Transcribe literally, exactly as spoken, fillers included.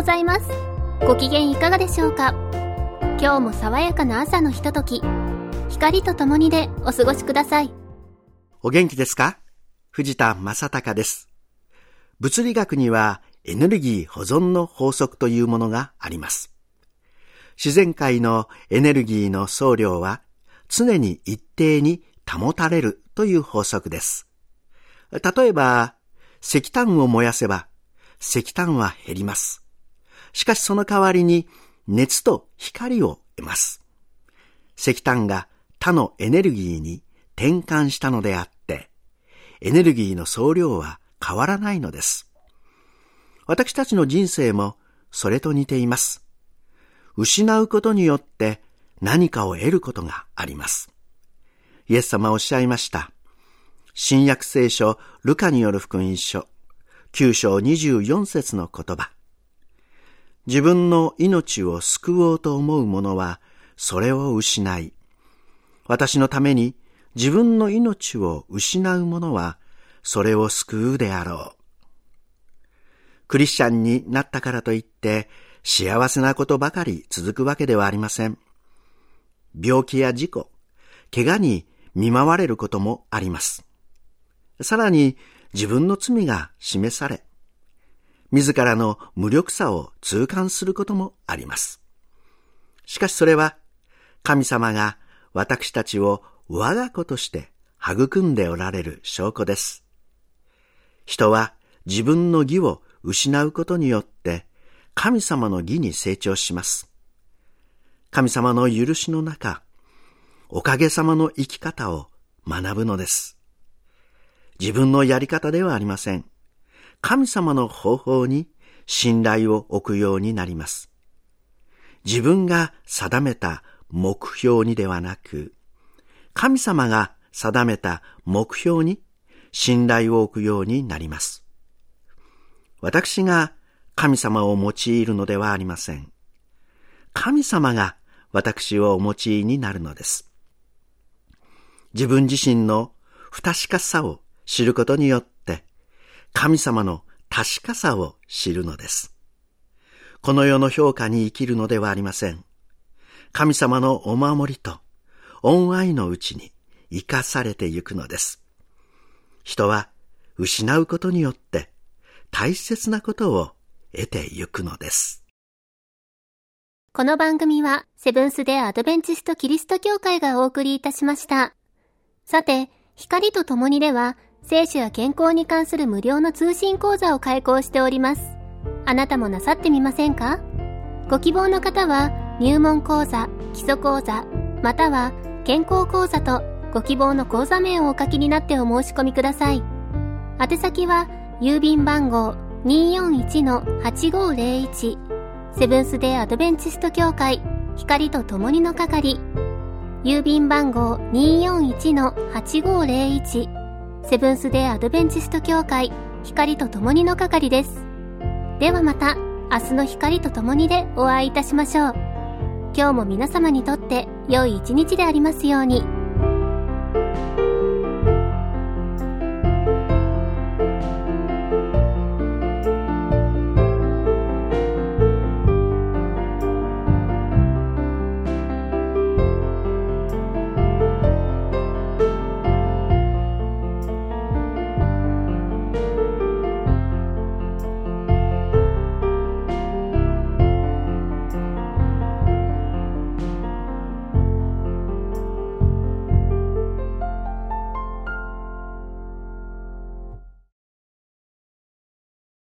ございます。ご機嫌いかがでしょうか。今日も爽やかな朝のひととき、光とともにでお過ごしください。 お元気ですか？藤田正孝です。物理学にはエネルギー保存の法則というものがあります。自然界のエネルギーの総量は常に一定に保たれるという法則です。例えば、石炭を燃やせば石炭は減ります。しかしその代わりに熱と光を得ます。石炭が他のエネルギーに転換したのであって、エネルギーの総量は変わらないのです。私たちの人生もそれと似ています。失うことによって何かを得ることがあります。イエス様はおっしゃいました。新約聖書ルカによる福音書きゅう章にじゅうよん節の言葉。自分の命を救おうと思う者はそれを失い、私のために自分の命を失う者はそれを救うであろう。クリスチャンになったからといって幸せなことばかり続くわけではありません。病気や事故、怪我に見舞われることもあります。さらに自分の罪が示され、自らの無力さを痛感することもあります。しかしそれは神様が私たちを我が子として育んでおられる証拠です。人は自分の義を失うことによって神様の義に成長します。神様の許しの中、おかげさまの生き方を学ぶのです。自分のやり方ではありません。神様の方法に信頼を置くようになります。自分が定めた目標にではなく、神様が定めた目標に信頼を置くようになります。私が神様を用いるのではありません。神様が私をお用いになるのです。自分自身の不確かさを知ることによって神様の確かさを知るのです。この世の評価に生きるのではありません。神様のお守りと恩愛のうちに生かされてゆくのです。人は失うことによって大切なことを得てゆくのです。 この番組はセブンス・デ・アドベンチスト・キリスト教会がお送りいたしました。さて、光とともにでは聖書や健康に関する無料の通信講座を開講しております。あなたもなさってみませんか？ご希望の方は入門講座、基礎講座、または健康講座とご希望の講座名をお書きになってお申し込みください。宛先は郵便番号 にーよんいちのはちごーぜろいち セブンス・デ・アドベンチスト教会光とともにの係、郵便番号 にーよんいちのはちごーぜろいち セブンス・デ・アドベンチスト教会光とともにの係です。ではまた明日の光とともにでお会いいたしましょう。今日も皆様にとって良い一日でありますように。